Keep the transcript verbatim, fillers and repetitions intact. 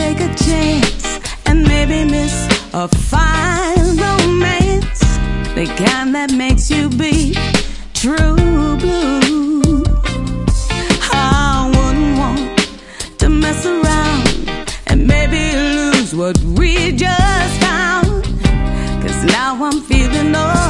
take a chance and maybe miss a fine romance, the kind that makes you be true blue. I wouldn't want to mess around and maybe lose what we just found, 'cause now I'm feeling old.